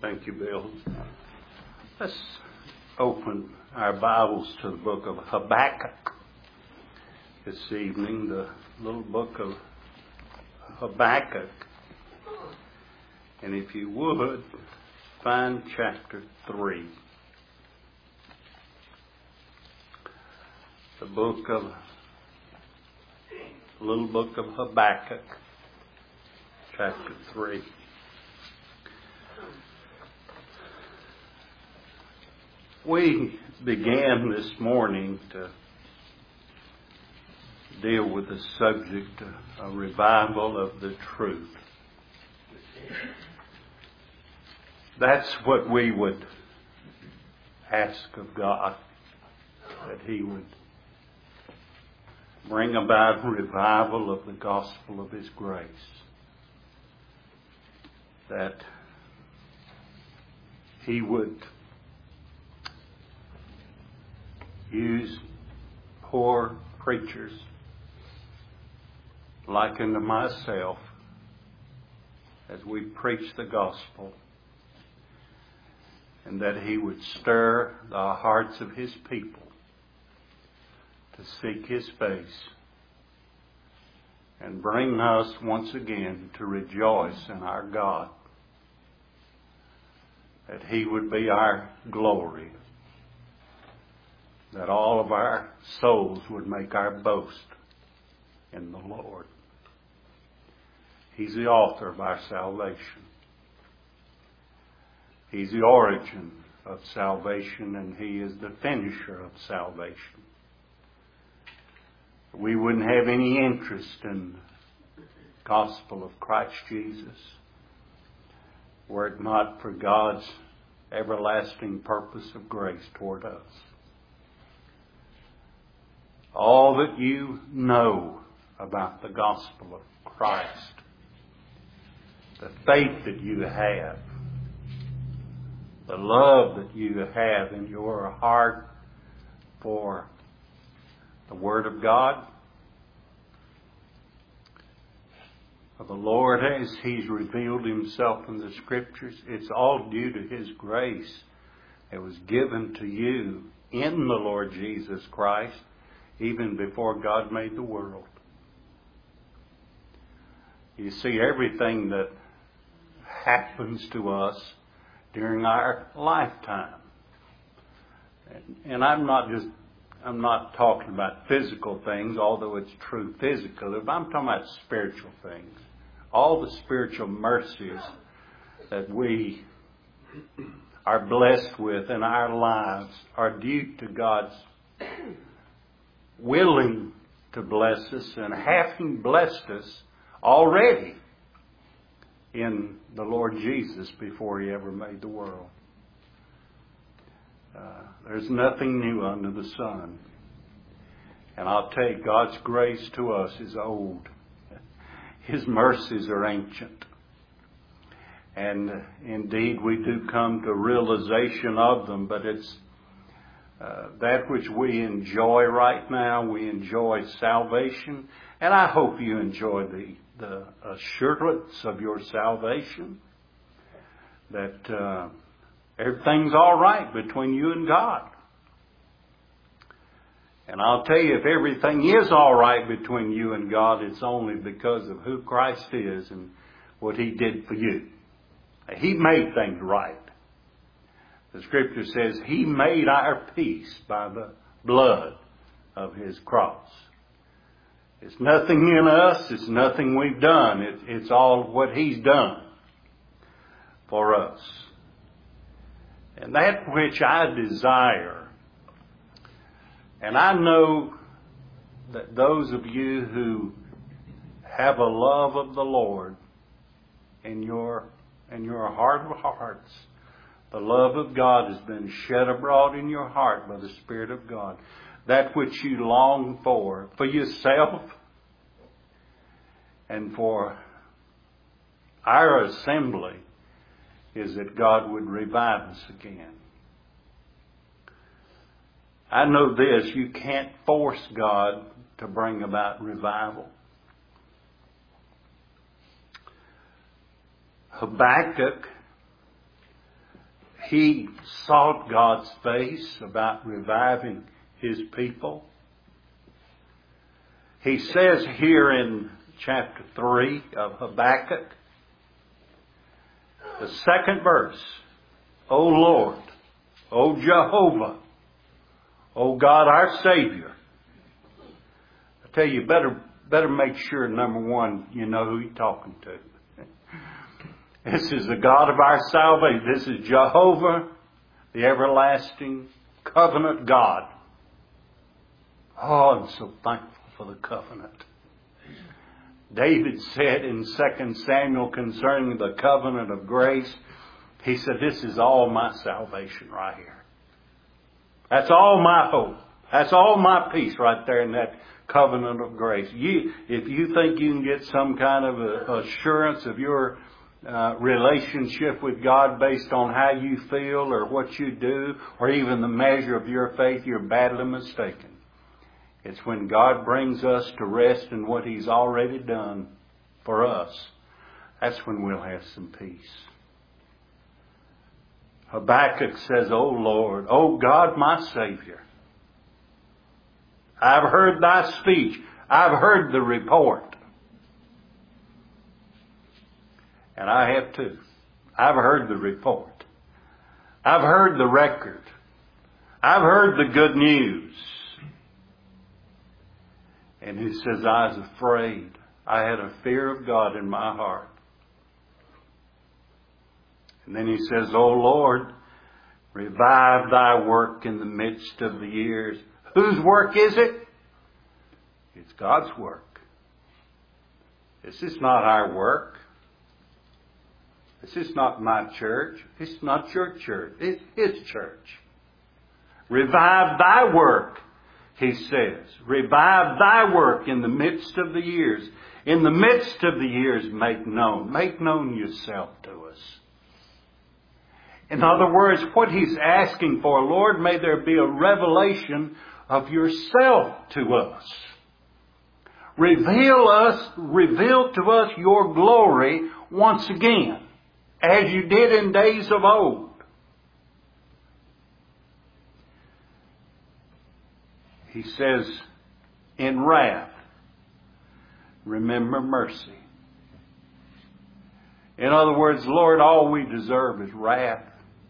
Thank you, Bill. Let's open our Bibles to the book of Habakkuk this evening, the little book of Habakkuk. And if you would, find chapter 3. The little book of Habakkuk, chapter 3. We began this morning to deal with the subject of revival of the truth. That's what we would ask of God, that He would bring about revival of the gospel of His grace. That He would use poor preachers like unto myself as we preach the gospel, and that He would stir the hearts of His people to seek His face and bring us once again to rejoice in our God, that He would be our glory, that all of our souls would make our boast in the Lord. He's the author of our salvation. He's the origin of salvation, and He is the finisher of salvation. We wouldn't have any interest in the gospel of Christ Jesus were it not for God's everlasting purpose of grace toward us. All that you know about the gospel of Christ, the faith that you have, the love that you have in your heart for the Word of God, for the Lord as He's revealed Himself in the Scriptures, it's all due to His grace that was given to you in the Lord Jesus Christ, even before God made the world. You see, everything that happens to us during our lifetime, and I'm not talking about physical things, although it's true physically, but I'm talking about spiritual things. All the spiritual mercies that we are blessed with in our lives are due to God's willing to bless us and having blessed us already in the Lord Jesus before He ever made the world. There's nothing new under the sun. And I'll tell you, God's grace to us is old. His mercies are ancient. And indeed we do come to realization of them, but it's that which we enjoy right now. We enjoy salvation, and I hope you enjoy the assurance of your salvation, that everything's all right between you and God. And I'll tell you, if everything is all right between you and God, it's only because of who Christ is and what He did for you. He made things right. The Scripture says He made our peace by the blood of His cross. It's nothing in us. It's nothing we've done. It's all what He's done for us. And that which I desire, and I know that those of you who have a love of the Lord in your heart of hearts, the love of God has been shed abroad in your heart by the Spirit of God. That which you long for yourself and for our assembly, is that God would revive us again. I know this, you can't force God to bring about revival. Habakkuk he sought God's face about reviving His people. He says here in chapter 3 of Habakkuk, the second verse, O Lord, O Jehovah, O God our Savior. I tell you, better make sure, number one, you know who you're talking to. This is the God of our salvation. This is Jehovah, the everlasting covenant God. Oh, I'm so thankful for the covenant. David said in 2 Samuel concerning the covenant of grace, he said, this is all my salvation right here. That's all my hope. That's all my peace right there in that covenant of grace. If you think you can get some kind of assurance of your relationship with God based on how you feel or what you do or even the measure of your faith, you're badly mistaken. It's when God brings us to rest in what He's already done for us. That's when we'll have some peace. Habakkuk says, O Lord, O God my Savior, I've heard thy speech. I've heard the report. And I have too. I've heard the report. I've heard the record. I've heard the good news. And he says, I was afraid. I had a fear of God in my heart. And then he says, O Lord, revive thy work in the midst of the years. Whose work is it? It's God's work. This is not our work. This is not my church. It's not your church. It's His church. Revive thy work, he says. Revive thy work in the midst of the years. In the midst of the years, make known. Make known yourself to us. In other words, what he's asking for, Lord, may there be a revelation of yourself to us. Reveal to us your glory once again, as you did in days of old. He says, in wrath, remember mercy. In other words, Lord, all we deserve is wrath.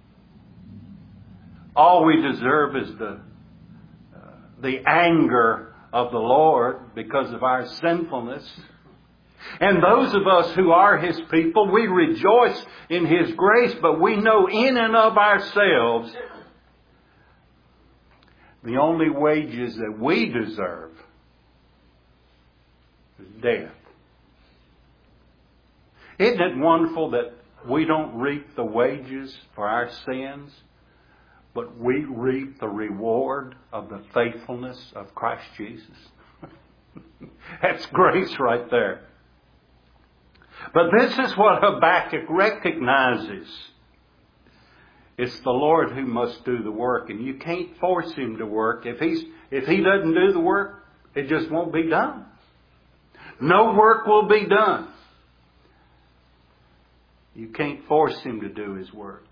All we deserve is the anger of the Lord because of our sinfulness. And those of us who are His people, we rejoice in His grace, but we know in and of ourselves the only wages that we deserve is death. Isn't it wonderful that we don't reap the wages for our sins, but we reap the reward of the faithfulness of Christ Jesus? That's grace right there. But this is what Habakkuk recognizes. It's the Lord who must do the work, and you can't force Him to work. If He doesn't do the work, it just won't be done. No work will be done. You can't force Him to do His work.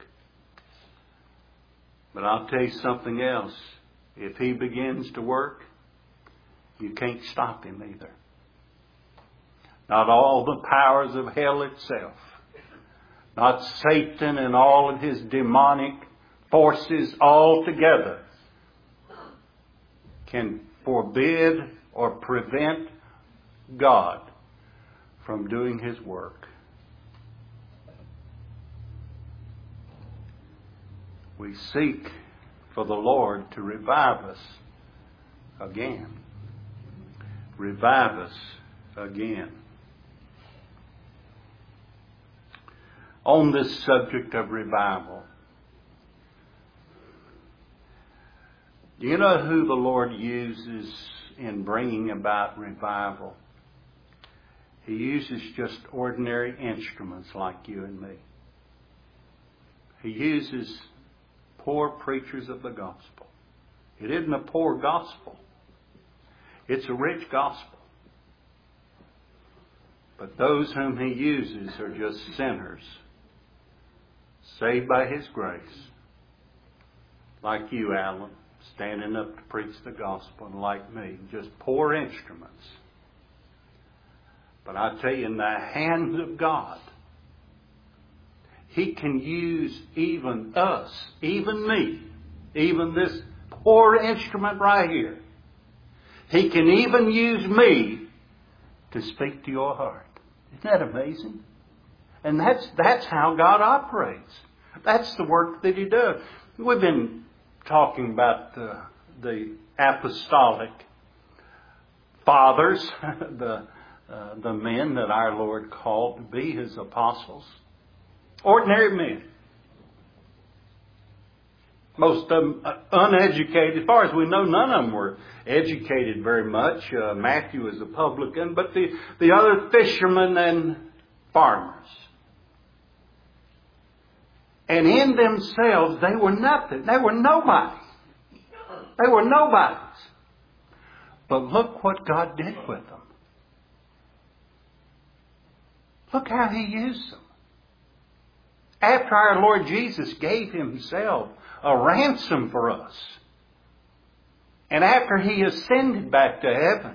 But I'll tell you something else. If He begins to work, you can't stop Him either. Not all the powers of hell itself. Not Satan and all of his demonic forces all together can forbid or prevent God from doing His work. We seek for the Lord to revive us again. Revive us again. On this subject of revival, do you know who the Lord uses in bringing about revival? He uses just ordinary instruments like you and me. He uses poor preachers of the gospel. It isn't a poor gospel. It's a rich gospel. But those whom He uses are just sinners, saved by His grace, like you, Alan, standing up to preach the gospel, and like me, just poor instruments. But I tell you, in the hands of God, He can use even us, even me, even this poor instrument right here. He can even use me to speak to your heart. Isn't that amazing? And that's how God operates. That's the work that He does. We've been talking about the apostolic fathers, the men that our Lord called to be His apostles. Ordinary men. Most of them uneducated. As far as we know, none of them were educated very much. Matthew is a publican, but the other fishermen and farmers. And in themselves, they were nothing. They were nobody. They were nobodies. But look what God did with them. Look how He used them. After our Lord Jesus gave Himself a ransom for us, and after He ascended back to heaven,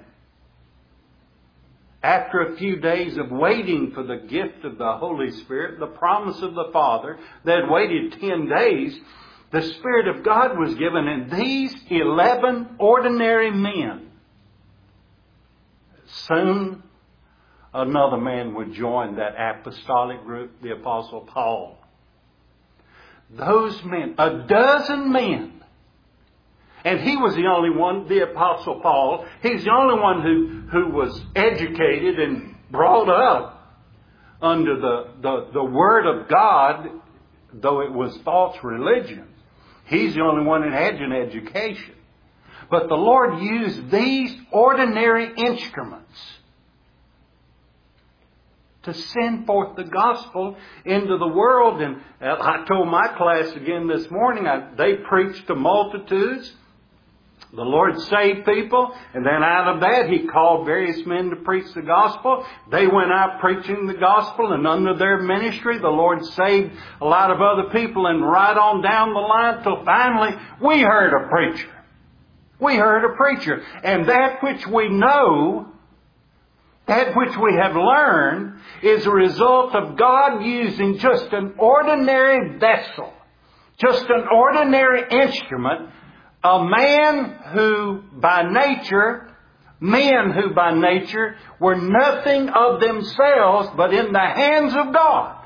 after a few days of waiting for the gift of the Holy Spirit, the promise of the Father, they had waited 10 days, the Spirit of God was given, and these 11 ordinary men, soon another man would join that apostolic group, the Apostle Paul. Those men, a dozen men. And he was the only one, the Apostle Paul, he's the only one who was educated and brought up under the Word of God, though it was false religion. He's the only one that had an education. But the Lord used these ordinary instruments to send forth the gospel into the world. And I told my class again this morning, they preached to multitudes. The Lord saved people, and then out of that He called various men to preach the gospel. They went out preaching the gospel, and under their ministry the Lord saved a lot of other people, and right on down the line till finally we heard a preacher. We heard a preacher. And that which we know, that which we have learned, is a result of God using just an ordinary vessel, just an ordinary instrument, men who by nature were nothing of themselves but in the hands of God.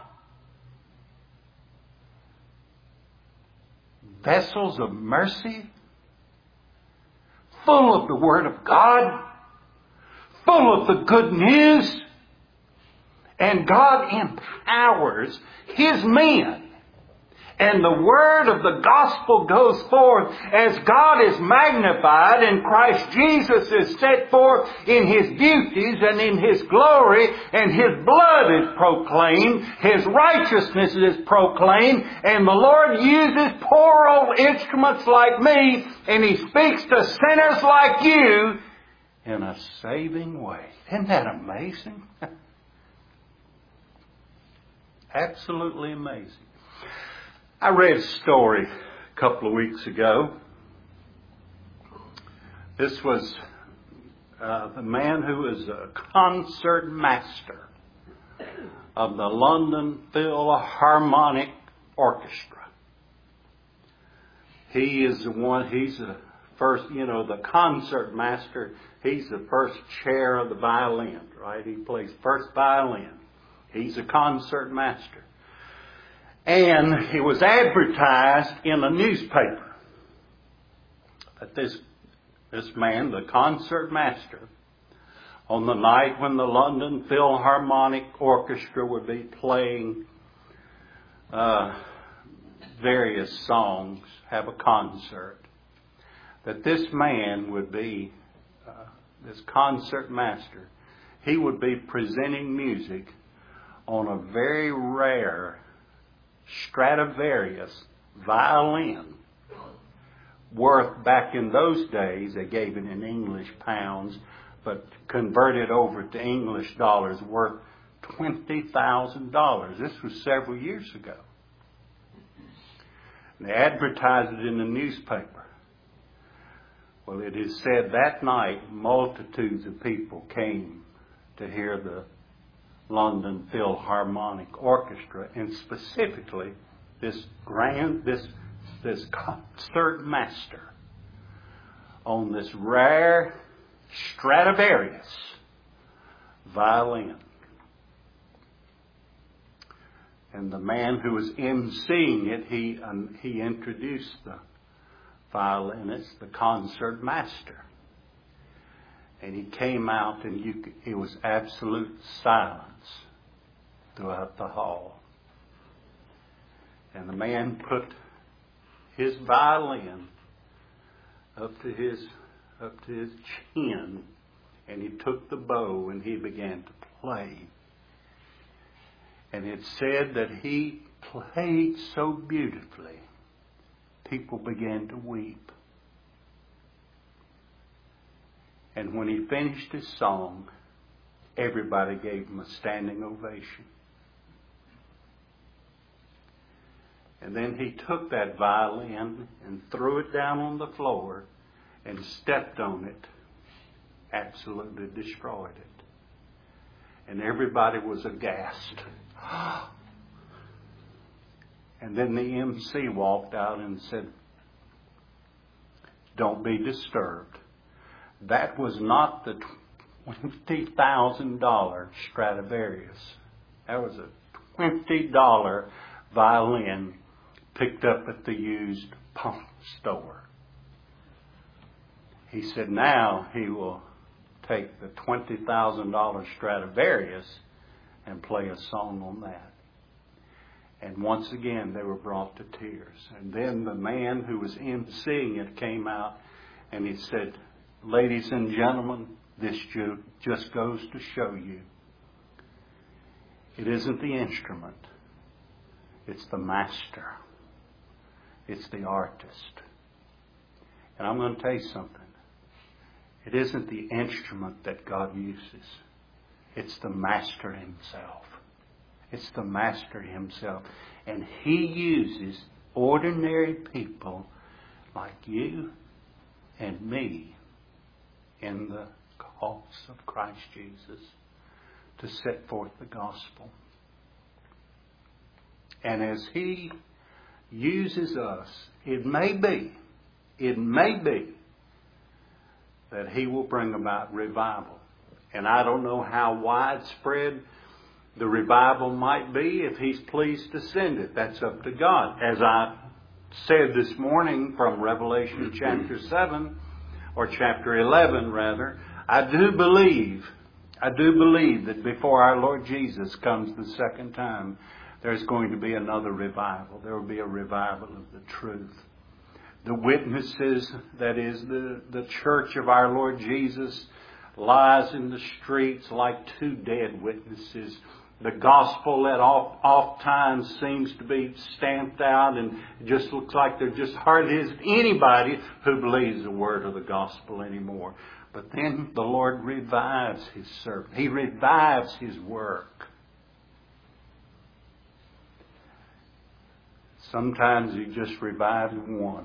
Vessels of mercy, full of the Word of God, full of the good news. And God empowers His men. And the word of the gospel goes forth as God is magnified and Christ Jesus is set forth in His beauties and in His glory, and His blood is proclaimed, His righteousness is proclaimed, and the Lord uses poor old instruments like me, and He speaks to sinners like you in a saving way. Isn't that amazing? Absolutely amazing. I read a story a couple of weeks ago. This was the man who was a concert master of the London Philharmonic Orchestra. He is the one, he's the first, the concert master. He's the first chair of the violin, right? He plays first violin. He's a concert master. And it was advertised in a newspaper that this man, the concert master, on the night when the London Philharmonic Orchestra would be playing various songs, have a concert, that this man would be, this concert master, he would be presenting music on a very rare Stradivarius violin, worth back in those days, they gave it in English pounds, but converted over to English dollars, worth $20,000. This was several years ago. And they advertised it in the newspaper. Well, it is said that night multitudes of people came to hear the London Philharmonic Orchestra, and specifically this concert master on this rare Stradivarius violin. And the man who was emceeing it, he introduced the violinist, the concert master. And he came out, and it was absolute silence throughout the hall. And the man put his violin up to his chin, and he took the bow and he began to play. And it said that he played so beautifully, people began to weep. And when he finished his song, everybody gave him a standing ovation. And then he took that violin and threw it down on the floor and stepped on it, absolutely destroyed it. And everybody was aghast. And then the MC walked out and said, "Don't be disturbed. That was not the $20,000 Stradivarius. That was a $20 violin picked up at the used pawn store." He said now he will take the $20,000 Stradivarius and play a song on that. And once again they were brought to tears. And then the man who was emceeing it came out and he said, "Ladies and gentlemen, this just goes to show you it isn't the instrument, it's the master, it's the artist." And I'm going to tell you something. It isn't the instrument that God uses, it's the master himself. It's the master himself. And he uses ordinary people like you and me in the cause of Christ Jesus to set forth the gospel. And as he uses us, it may be that he will bring about revival. And I don't know how widespread the revival might be if he's pleased to send it. That's up to God. As I said this morning from Revelation chapter 7, or chapter 11 rather, I do believe that before our Lord Jesus comes the second time, there's going to be another revival. There will be a revival of the truth. The witnesses, that is the church of our Lord Jesus, lies in the streets like two dead witnesses. The gospel that oft times seems to be stamped out, and it just looks like there just hardly is anybody who believes the word of the gospel anymore. But then the Lord revives his servant. He revives his work. Sometimes he just revives one.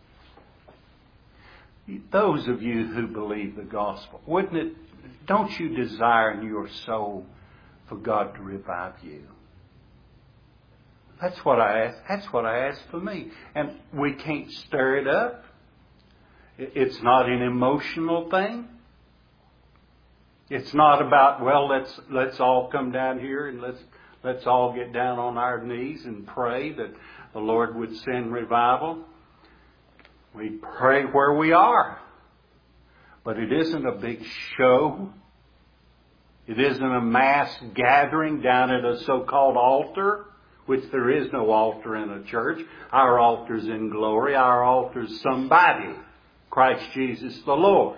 Those of you who believe the gospel, don't you desire in your soul for God to revive you? That's what I ask. That's what I ask for me. And we can't stir it up. It's not an emotional thing. It's not about, well, let's all come down here and let's all get down on our knees and pray that the Lord would send revival. We pray where we are. But it isn't a big show. It isn't a mass gathering down at a so-called altar, which there is no altar in a church. Our altar's in glory. Our altar's somebody. Christ Jesus the Lord.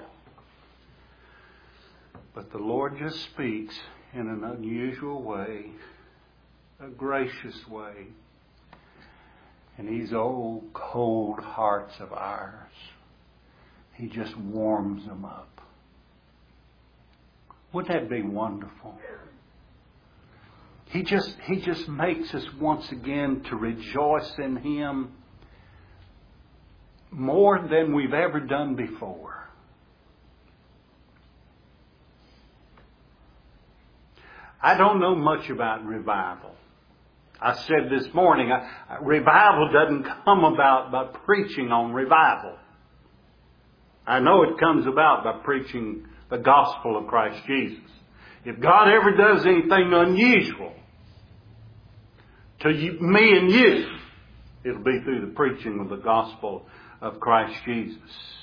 But the Lord just speaks in an unusual way, a gracious way. And these old cold hearts of ours, he just warms them up. Wouldn't that be wonderful? He just makes us once again to rejoice in him more than we've ever done before. I don't know much about revival. I said this morning, revival doesn't come about by preaching on revival. I know it comes about by preaching the gospel of Christ Jesus. If God ever does anything unusual to me and you, it'll be through the preaching of the gospel of Christ Jesus.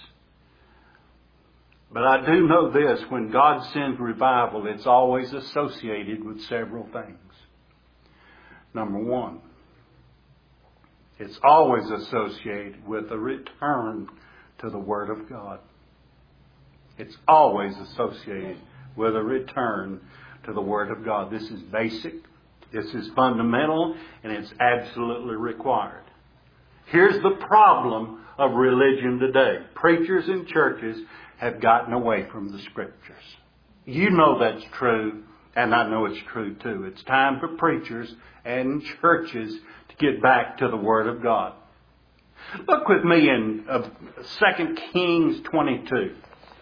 But I do know this, when God sends revival, it's always associated with several things. Number one, it's always associated with a return to the Word of God. It's always associated with a return to the Word of God. This is basic, this is fundamental, and it's absolutely required. Here's the problem of religion today. Preachers and churches have gotten away from the Scriptures. You know that's true, and I know it's true too. It's time for preachers and churches to get back to the Word of God. Look with me in 2 Kings 22.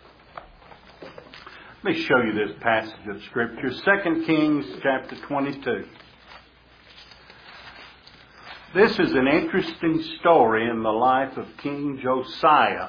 Let me show you this passage of Scripture. 2 Kings chapter 22. This is an interesting story in the life of King Josiah.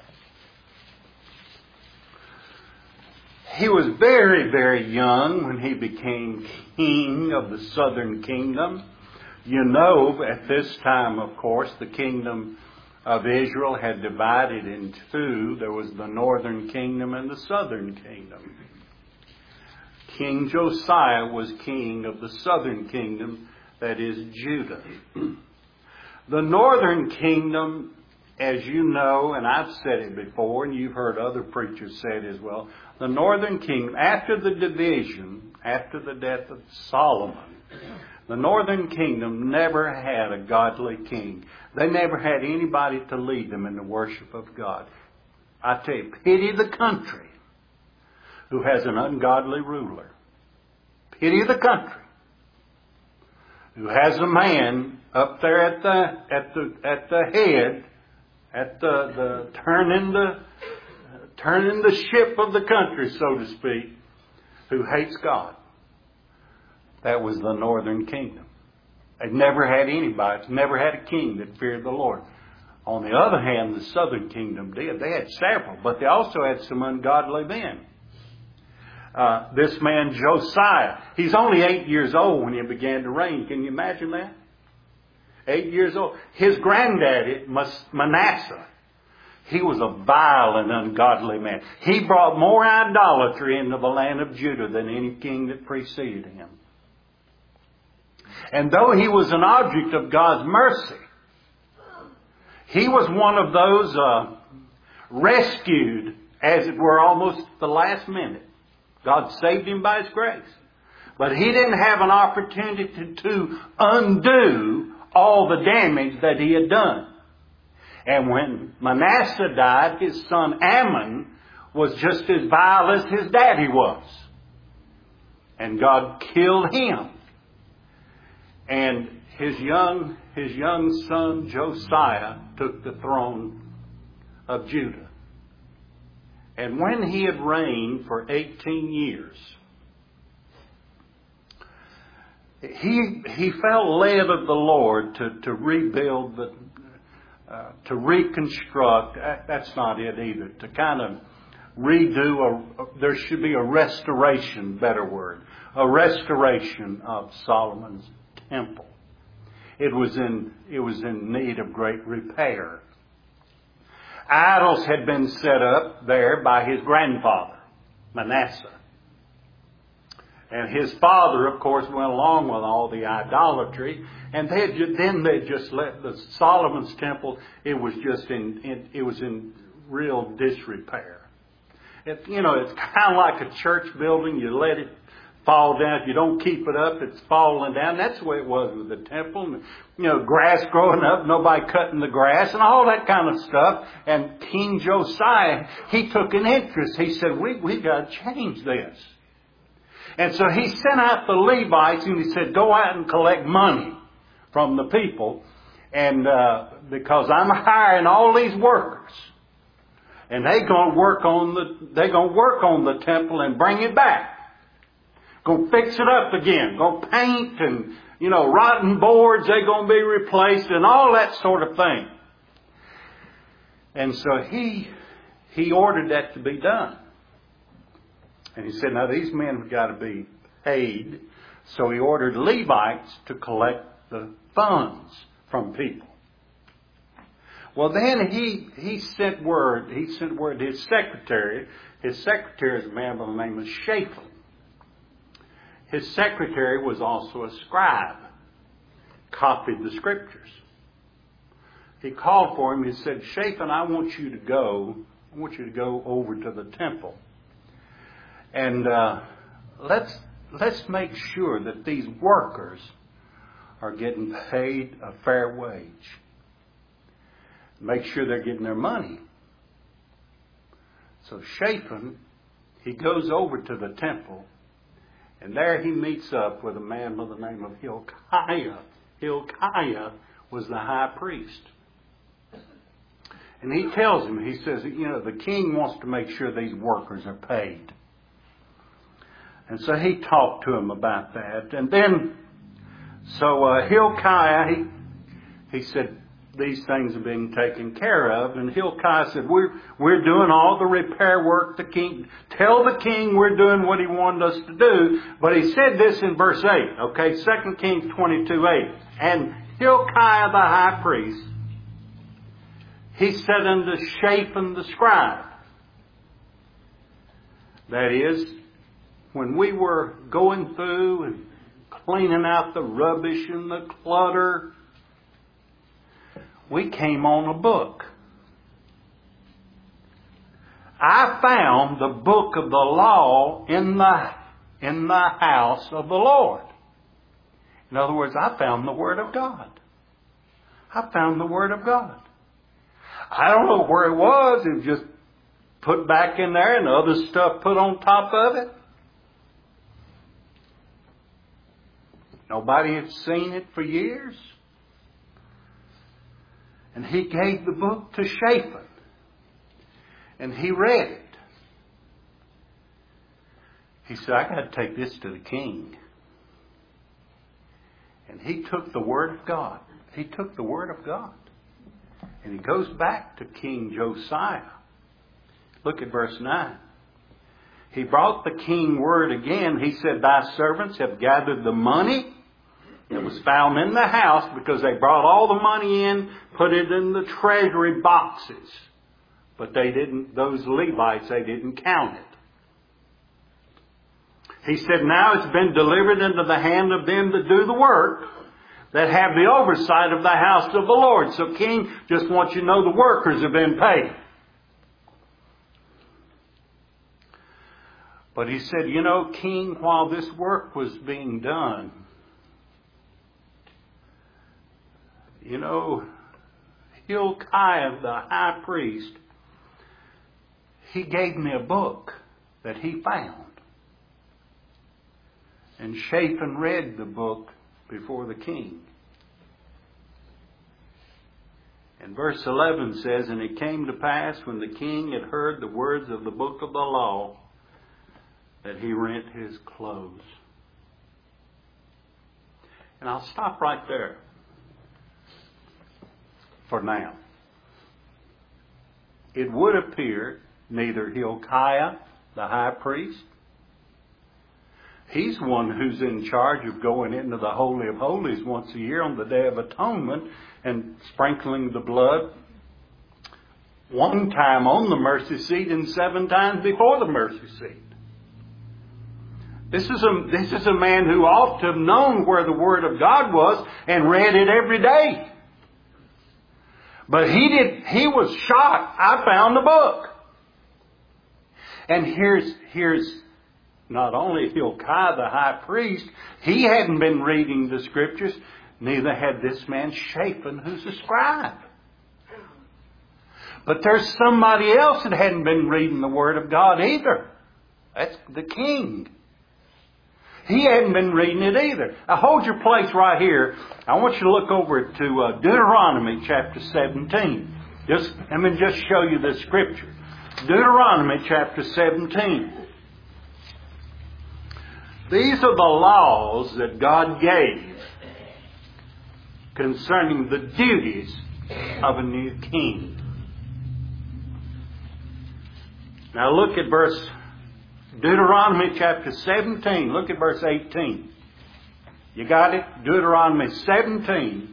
He was very, very young when he became king of the southern kingdom. You know, at this time, of course, the kingdom of Israel had divided in two. There was the northern kingdom and the southern kingdom. King Josiah was king of the southern kingdom, that is Judah. The northern kingdom, as you know, and I've said it before, and you've heard other preachers say it as well, the northern kingdom, after the division, after the death of Solomon, the northern kingdom never had a godly king. They never had anybody to lead them in the worship of God. I tell you, pity the country who has an ungodly ruler. Pity the country who has a man up there at the head, at the turning the ship of the country, so to speak, who hates God. That was the northern kingdom. It never had anybody. It never had a king that feared the Lord. On the other hand, the southern kingdom did. They had several, but they also had some ungodly men. This man Josiah, he's only 8 years old when he began to reign. Can you imagine that? 8 years old. His granddaddy, Manasseh, he was a vile and ungodly man. He brought more idolatry into the land of Judah than any king that preceded him. And though he was an object of God's mercy, he was one of those rescued, as it were, almost at the last minute. God saved him by His grace. But he didn't have an opportunity to undo all the damage that he had done. And when Manasseh died, his son Ammon was just as vile as his daddy was. And God killed him. And his young son Josiah took the throne of Judah. And when he had reigned for 18 years, he felt led of the Lord to rebuild, to reconstruct. That's not it either. To kind of redo, there should be a restoration, better word, a restoration of Solomon's temple. It was in need of great repair. Idols had been set up there by his grandfather, Manasseh. And his father, of course, went along with all the idolatry. And then they just let the Solomon's temple, it was in real disrepair. It's kind of like a church building. You let it fall down. If you don't keep it up, it's falling down. That's the way it was with the temple. Grass growing up, nobody cutting the grass and all that kind of stuff. And King Josiah, he took an interest. He said, we got to change this. And so he sent out the Levites and he said, go out and collect money from the people And because I'm hiring all these workers, and they're going to work on the temple and bring it back. Go fix it up again. Go paint and, rotten boards, they're going to be replaced and all that sort of thing. And so he ordered that to be done. And he said, now these men have got to be paid. So he ordered Levites to collect the funds from people. Well, then he sent word to his secretary. His secretary is a man by the name of Shaphan. His secretary was also a scribe, copied the scriptures. He called for him. He said, Shaphan, I want you to go over to the temple. And let's make sure that these workers are getting paid a fair wage. Make sure they're getting their money. So Shaphan, he goes over to the temple, and there he meets up with a man by the name of Hilkiah. Hilkiah was the high priest. And he tells him, he says, the king wants to make sure these workers are paid. And so he talked to him about that. And then, Hilkiah, he said, these things are being taken care of. And Hilkiah said, we're doing all the repair work. The king, tell the king we're doing what he wanted us to do. But he said this in verse 8, okay, 2 Kings 22:8. And Hilkiah the high priest, he said unto Shaphan the scribe, that is, when we were going through and cleaning out the rubbish and the clutter, we came on a book. I found the book of the law in the house of the Lord. In other words, I found the Word of God. I found the Word of God. I don't know where it was. It was just put back in there and other stuff put on top of it. Nobody had seen it for years. And he gave the book to Shaphan. And he read it. He said, I got to take this to the king. And he took the Word of God. He took the Word of God. And he goes back to King Josiah. Look at verse 9. He brought the king word again. He said, thy servants have gathered the money that was found in the house, because they brought all the money in, put it in the treasury boxes. But those Levites, they didn't count it. He said, now it's been delivered into the hand of them that do the work, that have the oversight of the house of the Lord. So king, just wants you to know the workers have been paid. But he said, king, while this work was being done, Hilkiah, the high priest, he gave me a book that he found. And Shaphan read the book before the king. And verse 11 says, and it came to pass when the king had heard the words of the book of the law, that he rent his clothes. And I'll stop right there for now. It would appear neither Hilkiah, the high priest, he's one who's in charge of going into the Holy of Holies once a year on the Day of Atonement and sprinkling the blood one time on the mercy seat and 7 times before the mercy seat. This is a man who ought to have known where the Word of God was and read it every day. But he was shocked. I found the book. And here's not only Hilkiah the high priest, he hadn't been reading the scriptures, neither had this man Shaphan, who's a scribe. But there's somebody else that hadn't been reading the Word of God either. That's the king. He hadn't been reading it either. Now hold your place right here. I want you to look over to Deuteronomy chapter 17. Let me just show you this scripture. Deuteronomy chapter 17. These are the laws that God gave concerning the duties of a new king. Now look at Deuteronomy chapter 17. Look at verse 18. You got it? Deuteronomy 17,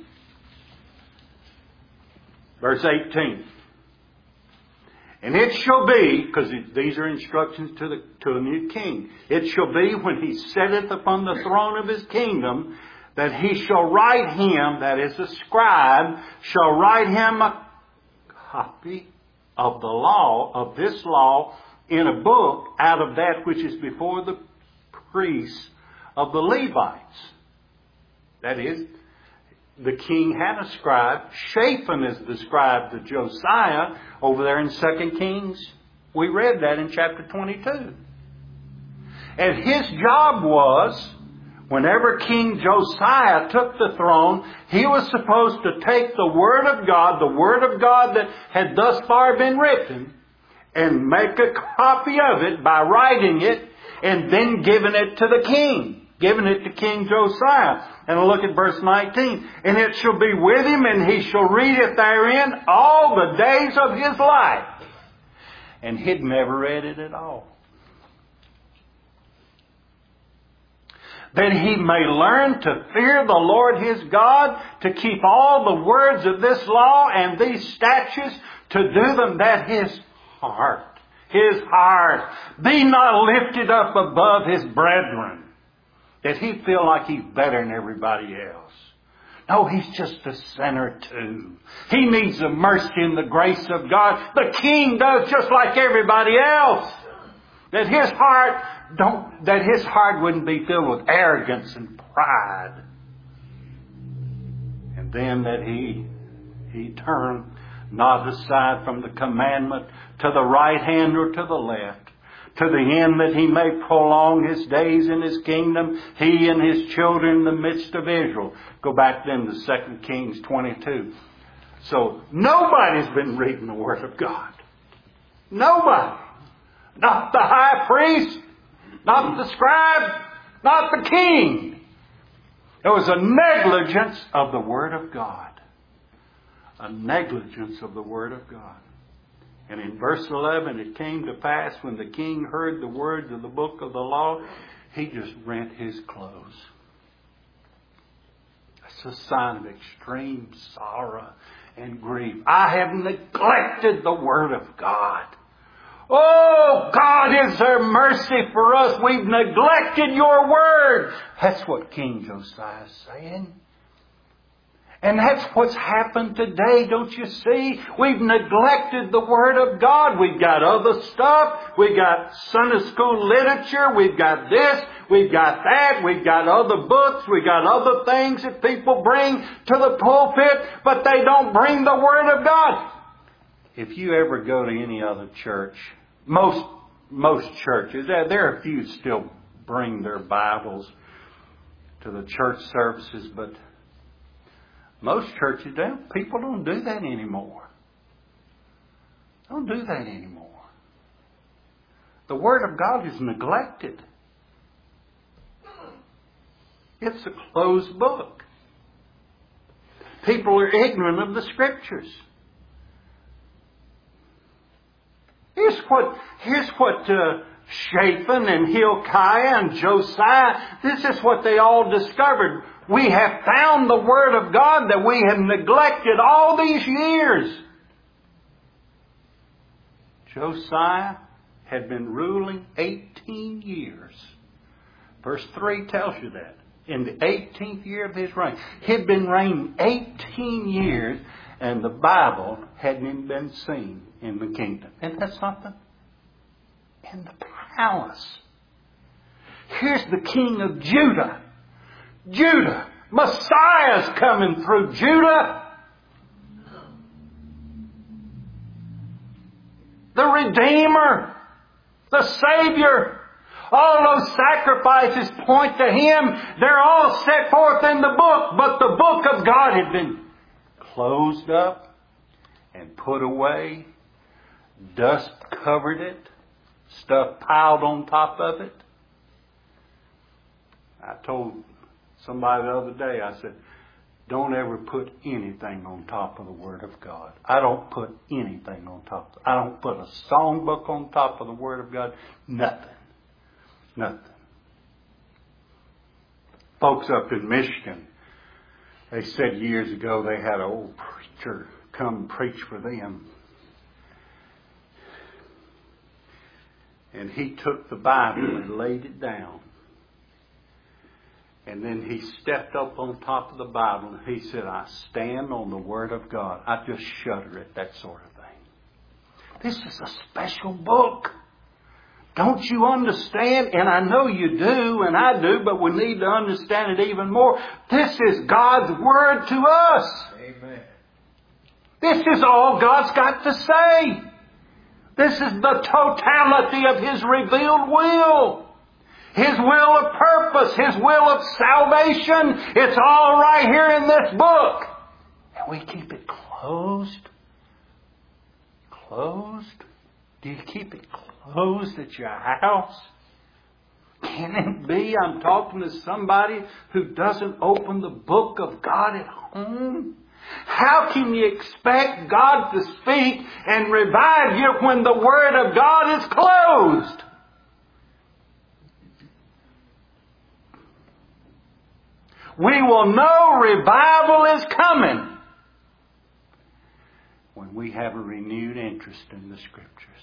verse 18. And it shall be, because these are instructions to a new king, it shall be when he sitteth upon the throne of his kingdom, that he shall write him, that is a scribe, shall write him a copy of the law, of this law, in a book out of that which is before the priests of the Levites. That is, the king had a scribe. Shaphan is the scribe to Josiah over there in 2 Kings. We read that in chapter 22. And his job was, whenever King Josiah took the throne, he was supposed to take the Word of God that had thus far been written, and make a copy of it by writing it, and then giving it to the king. Giving it to King Josiah. And look at verse 19. And it shall be with him, and he shall read it therein all the days of his life. And he'd never read it at all. That he may learn to fear the Lord his God, to keep all the words of this law and these statutes, to do them, that his heart be not lifted up above his brethren. That he feel like he's better than everybody else. No, he's just a sinner too. He needs the mercy and the grace of God. The king does just like everybody else. That his heart wouldn't be filled with arrogance and pride. And then that he turn not aside from the commandment to the right hand or to the left, to the end that he may prolong his days in his kingdom, he and his children in the midst of Israel. Go back then to 2 Kings 22. So nobody's been reading the Word of God. Nobody. Not the high priest, not the scribe, not the king. There was a negligence of the Word of God. A negligence of the Word of God. And in verse 11, it came to pass when the king heard the words of the book of the law, he just rent his clothes. That's a sign of extreme sorrow and grief. I have neglected the Word of God. Oh, God, is there mercy for us? We've neglected your Word. That's what King Josiah is saying. And that's what's happened today, don't you see? We've neglected the Word of God. We've got other stuff. We've got Sunday school literature. We've got this. We've got that. We've got other books. We've got other things that people bring to the pulpit, but they don't bring the Word of God. If you ever go to any other church, most churches, there are a few still bring their Bibles to the church services, but most churches don't. People don't do that anymore. Don't do that anymore. The Word of God is neglected. It's a closed book. People are ignorant of the Scriptures. Here's what Shaphan and Hilkiah and Josiah, this is what they all discovered. We have found the Word of God that we have neglected all these years. Josiah had been ruling 18 years. Verse 3 tells you that. In the 18th year of his reign. He'd been reigning 18 years and the Bible hadn't even been seen in the kingdom. Isn't that something? In the palace. Here's the king of Judah. Judah. Messiah's coming through Judah. The Redeemer. The Savior. All those sacrifices point to Him. They're all set forth in the book. But the book of God had been closed up and put away. Dust covered it. Stuff piled on top of it. I told somebody the other day, I said, don't ever put anything on top of the Word of God. I don't put anything on top. I don't put a songbook on top of the Word of God. Nothing. Nothing. Folks up in Michigan, they said years ago they had an old preacher come preach for them. And he took the Bible and laid it down. And then he stepped up on top of the Bible and he said, I stand on the Word of God. I just shudder at that sort of thing. This is a special book. Don't you understand? And I know you do, and I do, but we need to understand it even more. This is God's Word to us. Amen. This is all God's got to say. This is the totality of His revealed will. His will of purpose, His will of salvation. It's all right here in this book. And we keep it closed. Closed? Do you keep it closed at your house? Can it be I'm talking to somebody who doesn't open the book of God at home? How can you expect God to speak and revive you when the Word of God is closed? We will know revival is coming when we have a renewed interest in the Scriptures.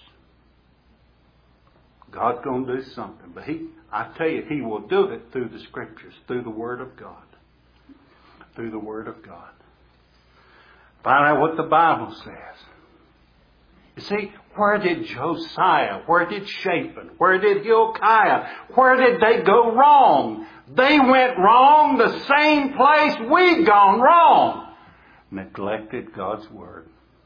God's going to do something, but I tell you, He will do it through the Scriptures, through the Word of God. Through the Word of God. Find out what the Bible says. You see, where did Josiah, where did Shaphan, where did Hilkiah, where did they go wrong? They went wrong the same place we've gone wrong. Neglected God's Word.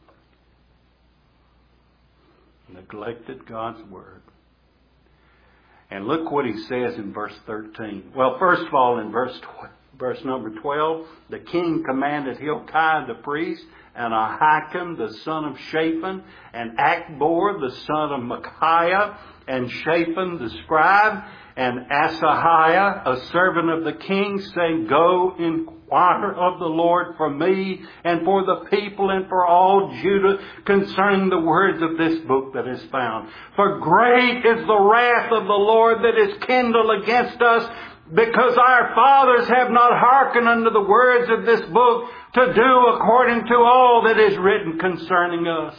Neglected God's Word. And look what he says in verse 13. Well, first of all, in verse number 12, the king commanded Hilkiah the priest, and Ahikam the son of Shaphan, and Achbor the son of Micaiah, and Shaphan the scribe, and Asahiah, a servant of the king, saying, Go inquire of the Lord for me, and for the people, and for all Judah, concerning the words of this book that is found. For great is the wrath of the Lord that is kindled against us, because our fathers have not hearkened unto the words of this book, to do according to all that is written concerning us.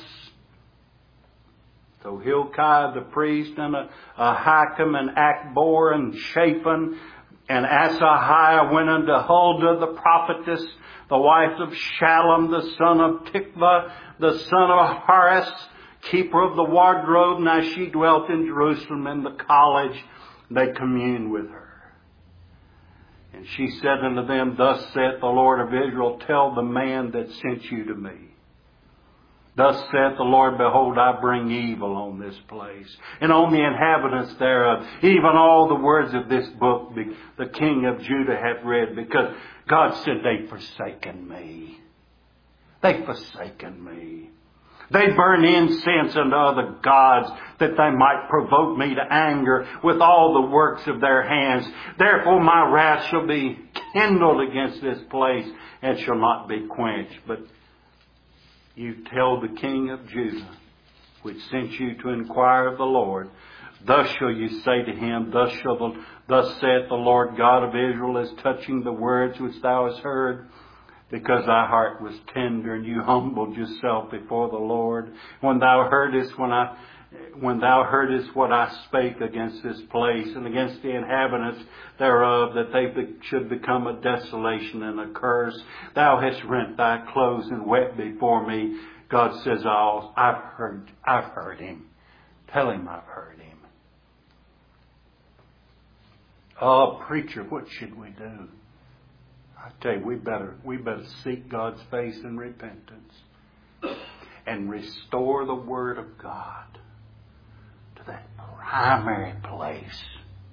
So Hilkiah the priest, and Ahikam, and Achbor, and Shaphan, and Asahiah went unto Huldah the prophetess, the wife of Shallum the son of Tikvah, the son of Haris, keeper of the wardrobe. Now she dwelt in Jerusalem in the college. They communed with her. And she said unto them, Thus saith the Lord of Israel, Tell the man that sent you to me. Thus saith the Lord, Behold, I bring evil on this place, and on the inhabitants thereof, even all the words of this book the king of Judah hath read, because God said, They've forsaken me. They've forsaken me. They burn incense unto other gods, that they might provoke me to anger with all the works of their hands. Therefore my wrath shall be kindled against this place, and shall not be quenched. But you tell the king of Judah, which sent you to inquire of the Lord, Thus shall you say to him, Thus saith the Lord God of Israel, as touching the words which thou hast heard, because thy heart was tender, and you humbled yourself before the Lord. When thou heardest what I spake against this place, and against the inhabitants thereof, that they should become a desolation and a curse, thou hast rent thy clothes and wept before me. God says, I've heard him. Tell him I've heard him. Oh, preacher, what should we do? I tell you, we better seek God's face in repentance and restore the Word of God to that primary place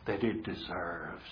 that it deserves.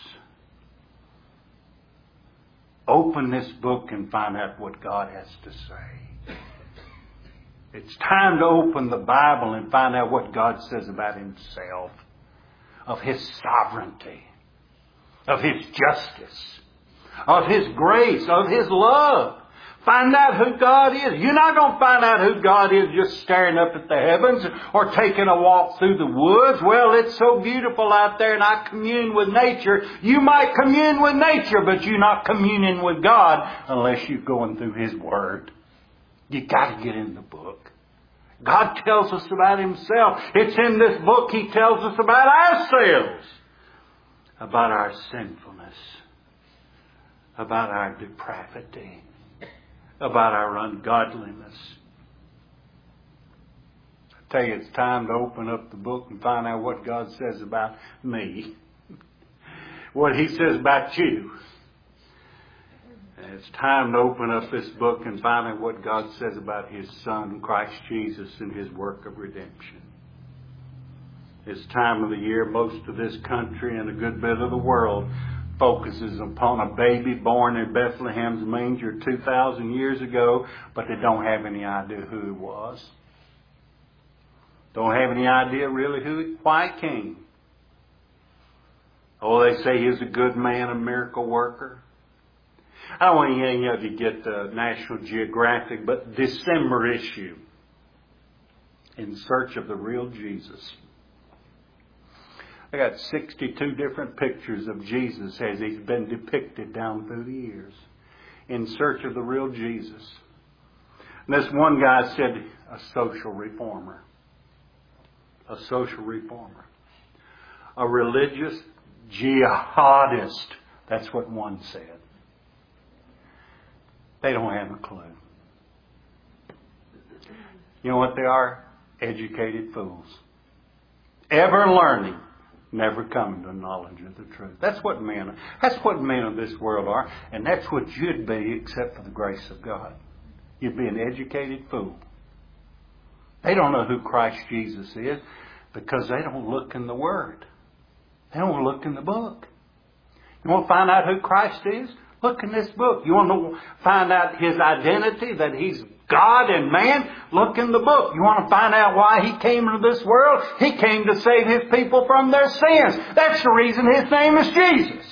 Open this book and find out what God has to say. It's time to open the Bible and find out what God says about Himself, of His sovereignty, of His justice, of His grace, of His love. Find out who God is. You're not going to find out who God is just staring up at the heavens or taking a walk through the woods. Well, it's so beautiful out there and I commune with nature. You might commune with nature, but you're not communing with God unless you're going through His Word. You got to get in the book. God tells us about Himself. It's in this book He tells us about ourselves, about our sinfulness, about our depravity, about our ungodliness. I tell you, it's time to open up the book and find out what God says about me, what He says about you. And it's time to open up this book and find out what God says about His Son, Christ Jesus, and His work of redemption. This time of the year, most of this country and a good bit of the world focuses upon a baby born in Bethlehem's manger 2,000 years ago, but they don't have any idea who He was. Don't have any idea really why He came. Oh, they say He was a good man, a miracle worker. I don't want any of you to get the National Geographic, but December issue, In Search of the Real Jesus. I got 62 different pictures of Jesus as He's been depicted down through the years. In Search of the Real Jesus. And this one guy said, a social reformer. A social reformer. A religious jihadist. That's what one said. They don't have a clue. You know what they are? Educated fools. Ever learning, never coming to knowledge of the truth. That's what men are. That's what men of this world are. And that's what you'd be except for the grace of God. You'd be an educated fool. They don't know who Christ Jesus is because they don't look in the Word. They don't look in the book. You want to find out who Christ is? Look in this book. You want to find out His identity, that He's God and man? Look in the book. You want to find out why He came into this world? He came to save His people from their sins. That's the reason His name is Jesus.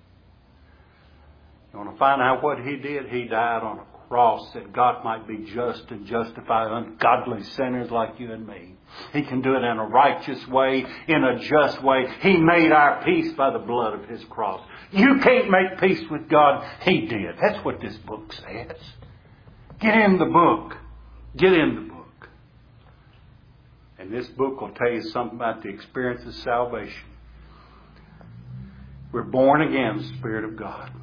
You want to find out what He did? He died on a cross that God might be just and justify ungodly sinners like you and me. He can do it in a righteous way, in a just way. He made our peace by the blood of His cross. You can't make peace with God. He did. That's what this book says. Get in the book. Get in the book. And this book will tell you something about the experience of salvation. We're born again, the Spirit of God.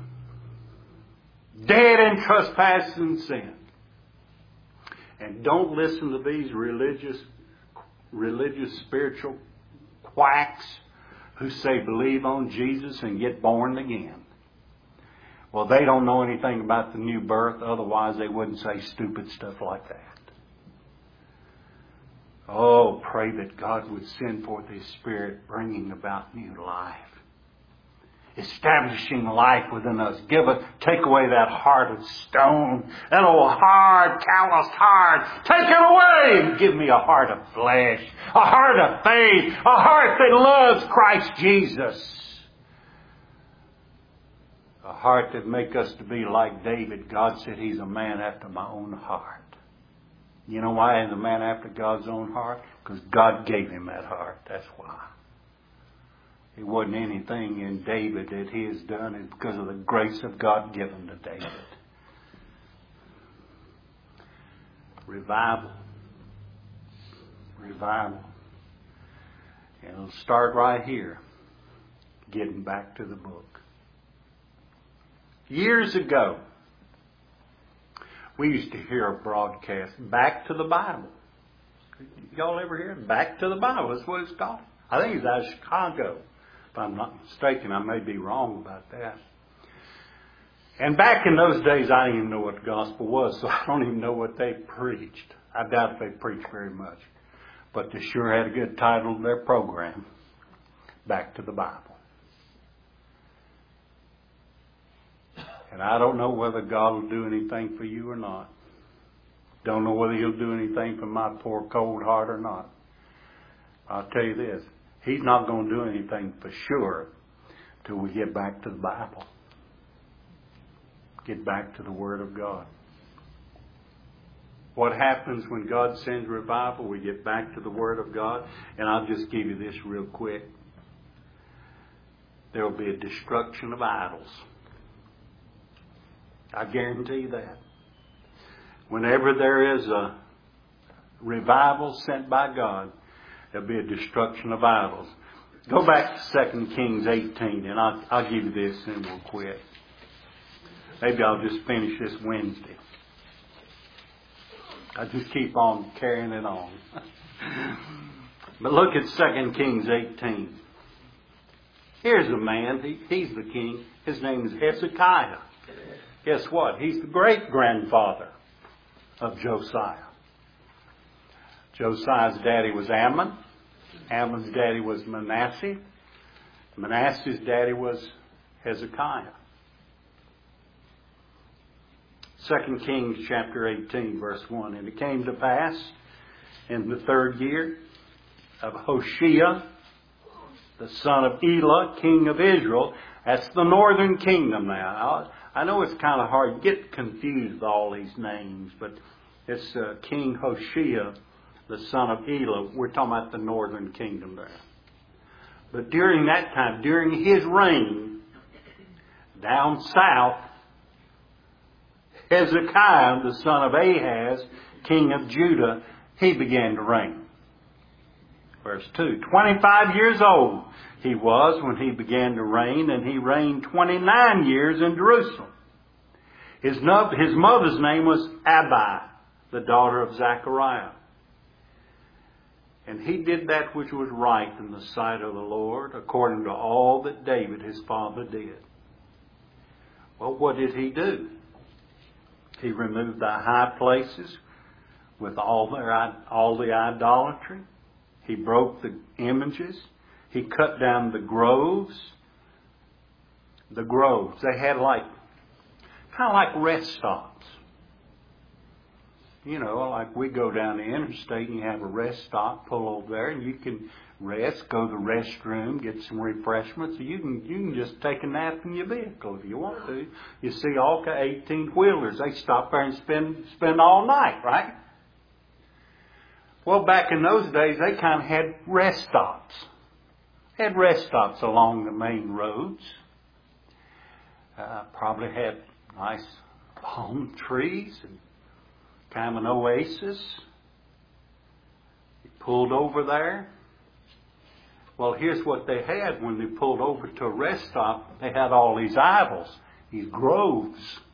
Dead in trespasses and sin. And don't listen to these religious spiritual quacks who say believe on Jesus and get born again. Well, they don't know anything about the new birth. Otherwise, they wouldn't say stupid stuff like that. Oh, pray that God would send forth His Spirit, bringing about new life. Establishing life within us. Take away that heart of stone. That old hard, calloused heart. Take it away and give me a heart of flesh. A heart of faith. A heart that loves Christ Jesus. A heart that make us to be like David. God said He's a man after my own heart. You know why He's a man after God's own heart? Because God gave him that heart. That's why. It wasn't anything in David that he has done. It's because of the grace of God given to David. Revival. Revival. And it'll start right here. Getting back to the book. Years ago, we used to hear a broadcast, Back to the Bible. Y'all ever hear it? Back to the Bible. That's what it's called. I think it's out of Chicago. If I'm not mistaken, I may be wrong about that. And back in those days, I didn't even know what the gospel was, so I don't even know what they preached. I doubt if they preached very much. But they sure had a good title to their program, Back to the Bible. And I don't know whether God will do anything for you or not. Don't know whether He'll do anything for my poor cold heart or not. I'll tell you this. He's not going to do anything for sure till we get back to the Bible. Get back to the Word of God. What happens when God sends revival? We get back to the Word of God. And I'll just give you this real quick. There will be a destruction of idols. I guarantee that. Whenever there is a revival sent by God, there'll be a destruction of idols. Go back to 2 Kings 18, and I'll give you this and we'll quit. Maybe I'll just finish this Wednesday. I just keep on carrying it on. But look at 2 Kings 18. Here's a man. He's the king. His name is Hezekiah. Guess what? He's the great-grandfather of Josiah. Josiah's daddy was Ammon. Ammon's daddy was Manasseh. Manasseh's daddy was Hezekiah. 2 Kings chapter 18, verse 1. And it came to pass in the 3rd year of Hoshea, the son of Elah, king of Israel. That's the northern kingdom now. I know it's kind of hard to get confused with all these names, but it's King Hoshea, the son of Elah. We're talking about the northern kingdom there. But during that time, during his reign, down south, Hezekiah, the son of Ahaz, king of Judah, he began to reign. Verse 2, 25 years old he was when he began to reign, and he reigned 29 years in Jerusalem. His mother's name was Abi, the daughter of Zechariah. And he did that which was right in the sight of the Lord, according to all that David his father did. Well, what did he do? He removed the high places with all the idolatry. He broke the images. He cut down the groves. The groves. They had kind of like rest stops. You know, like we go down the interstate and you have a rest stop, pull over there and you can rest, go to the restroom, get some refreshments. You can just take a nap in your vehicle if you want to. You see all 18-wheelers, they stop there and spend all night, right? Well, back in those days, they kind of had rest stops. They had rest stops along the main roads. Probably had nice palm trees and kind of an oasis. You pulled over there. Well, here's what they had when they pulled over to a rest stop. They had all these idols, these groves.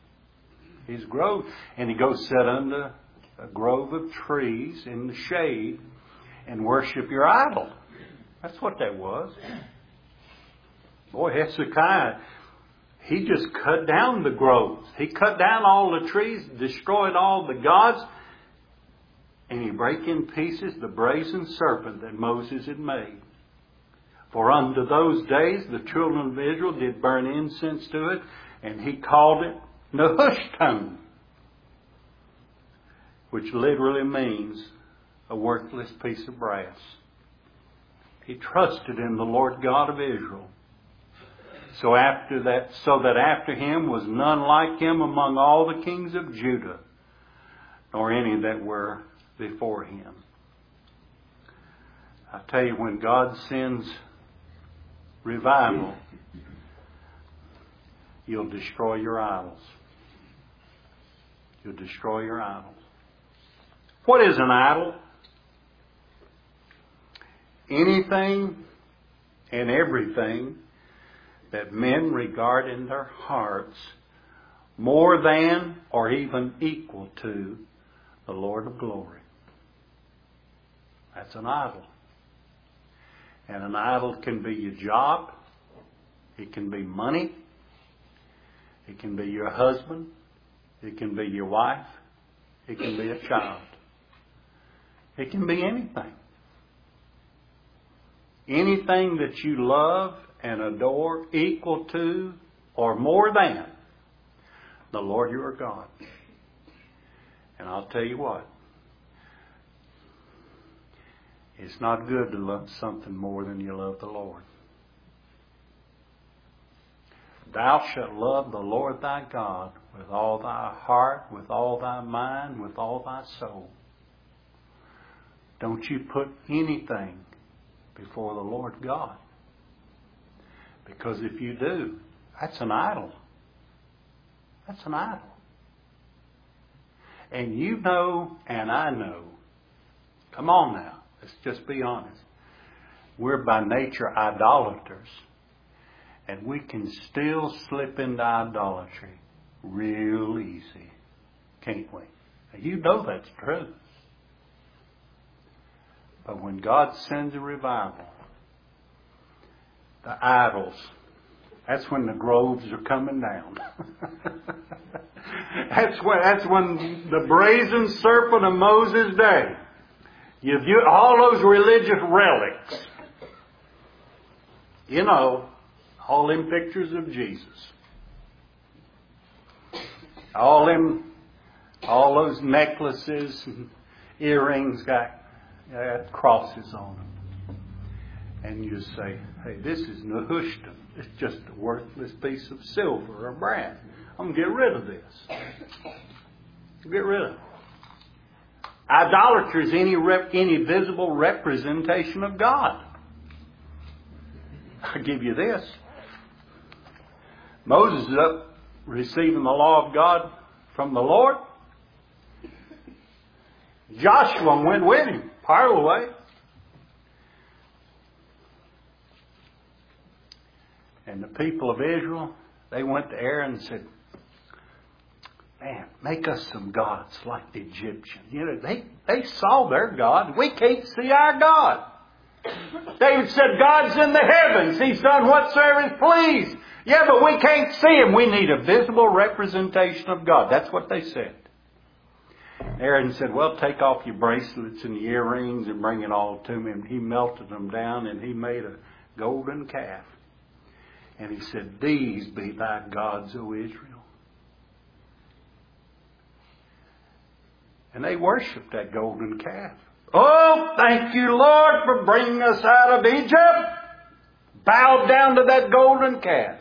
And you go sit under a grove of trees in the shade and worship your idol. That's what that was. Boy, Hezekiah, he just cut down the groves. He cut down all the trees, destroyed all the gods, and he brake in pieces the brazen serpent that Moses had made. For unto those days the children of Israel did burn incense to it, and he called it Nehushtan, which literally means a worthless piece of brass. He trusted in the Lord God of Israel. So that after him was none like him among all the kings of Judah, nor any that were before him. I tell you, when God sends revival, you'll destroy your idols. You'll destroy your idols. What is an idol? Anything and everything that men regard in their hearts more than or even equal to the Lord of glory. That's an idol. And an idol can be your job. It can be money. It can be your husband. It can be your wife. It can be a child. It can be anything. Anything that you love and adore equal to or more than the Lord your God. And I'll tell you what, it's not good to love something more than you love the Lord. Thou shalt love the Lord thy God with all thy heart, with all thy mind, with all thy soul. Don't you put anything before the Lord God. Because if you do, that's an idol. That's an idol. And you know, and I know. Come on now, let's just be honest. We're by nature idolaters. And we can still slip into idolatry real easy. Can't we? Now, you know that's true. But when God sends a revival, the idols, that's when the groves are coming down. That's when the brazen serpent of Moses' day. All those religious relics. You know, all them pictures of Jesus. All those necklaces and earrings got crosses on them. And you say, hey, this is Nehushtan. It's just a worthless piece of silver or brass. I'm going to get rid of this. Get rid of it. Idolatry is any visible representation of God. I'll give you this. Moses is up receiving the law of God from the Lord. Joshua went with him part of the way. And the people of Israel, they went to Aaron and said, man, make us some gods like the Egyptians. You know, they saw their God. We can't see our God. David said, God's in the heavens. He's done whatsoever is pleased. Yeah, but we can't see Him. We need a visible representation of God. That's what they said. Aaron said, well, take off your bracelets and your earrings and bring it all to me. And he melted them down and he made a golden calf. And he said, these be thy gods, O Israel. And they worshipped that golden calf. Oh, thank you, Lord, for bringing us out of Egypt. Bowed down to that golden calf.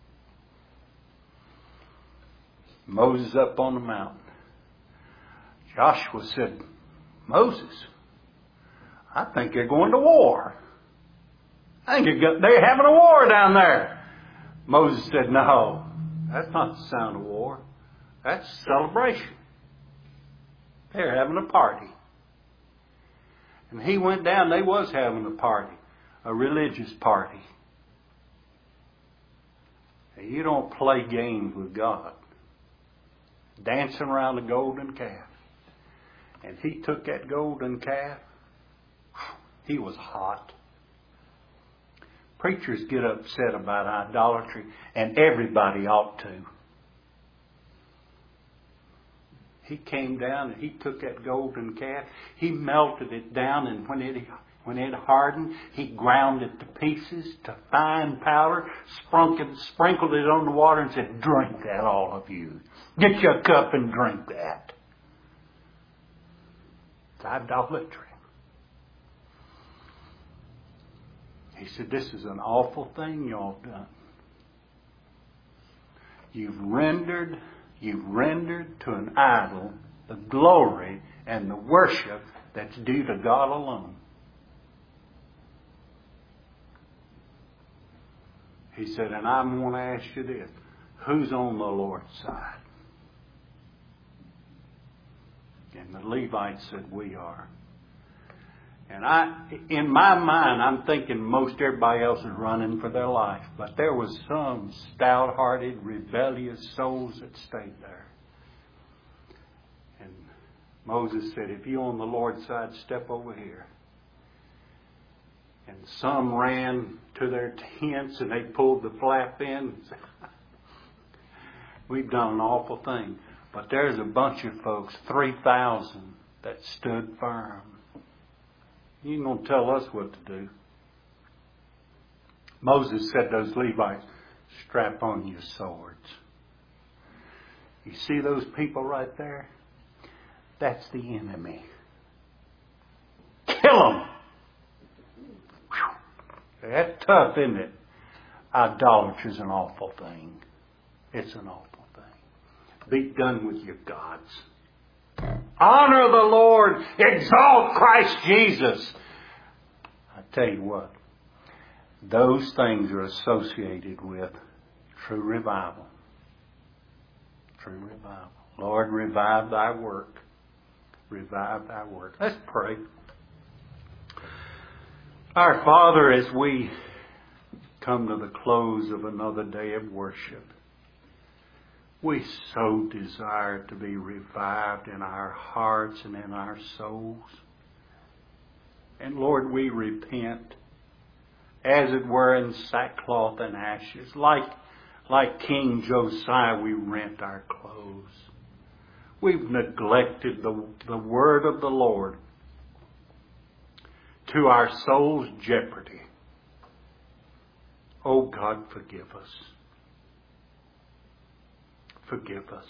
Moses up on the mountain. Joshua said, Moses, I think they're going to war. I think they're having a war down there. Moses said, no, that's not the sound of war. That's celebration. They're having a party. And he went down, they was having a party, a religious party. And you don't play games with God. Dancing around the golden calf. And he took that golden calf. He was hot. Preachers get upset about idolatry, and everybody ought to. He came down and he took that golden calf. He melted it down, and when it hardened, he ground it to pieces, to fine powder, sprinkled it on the water and said, drink that, all of you. Get your cup and drink that. It's idolatry. He said, this is an awful thing y'all done. You've rendered to an idol the glory and the worship that's due to God alone. He said, and I'm going to ask you this. Who's on the Lord's side? And the Levites said, we are. And in my mind, I'm thinking most everybody else is running for their life. But there was some stout-hearted, rebellious souls that stayed there. And Moses said, if you're on the Lord's side, step over here. And some ran to their tents and they pulled the flap in. We've done an awful thing. But there's a bunch of folks, 3,000, that stood firm. You ain't going to tell us what to do. Moses said to those Levites, strap on your swords. You see those people right there? That's the enemy. Kill them! That's tough, isn't it? Idolatry is an awful thing. It's an awful thing. Be done with your gods. Honor the Lord. Exalt Christ Jesus. I tell you what, those things are associated with true revival. True revival. Lord, revive thy work. Revive thy work. Let's pray. Our Father, as we come to the close of another day of worship, we so desire to be revived in our hearts and in our souls. And Lord, we repent, as it were, in sackcloth and ashes. Like King Josiah, we rent our clothes. We've neglected the word of the Lord to our soul's jeopardy. Oh God, forgive us. Forgive us.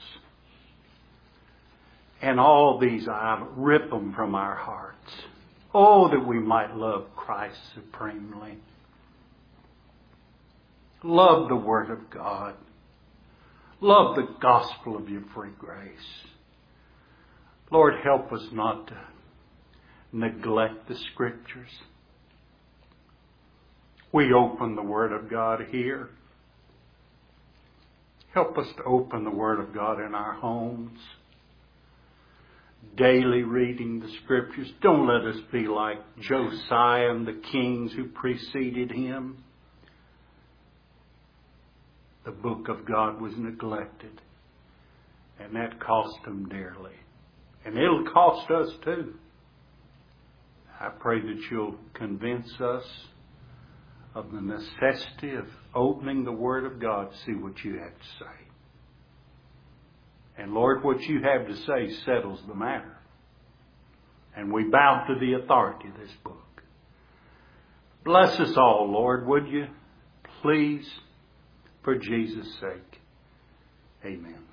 And all these idols, rip them from our hearts. Oh, that we might love Christ supremely. Love the Word of God. Love the gospel of your free grace. Lord, help us not to neglect the Scriptures. We open the Word of God here. Help us to open the Word of God in our homes. Daily reading the Scriptures. Don't let us be like Josiah and the kings who preceded him. The book of God was neglected. And that cost them dearly. And it'll cost us too. I pray that you'll convince us of the necessity of opening the Word of God to see what you have to say. And Lord, what you have to say settles the matter. And we bow to the authority of this book. Bless us all, Lord, would you? Please, for Jesus' sake. Amen.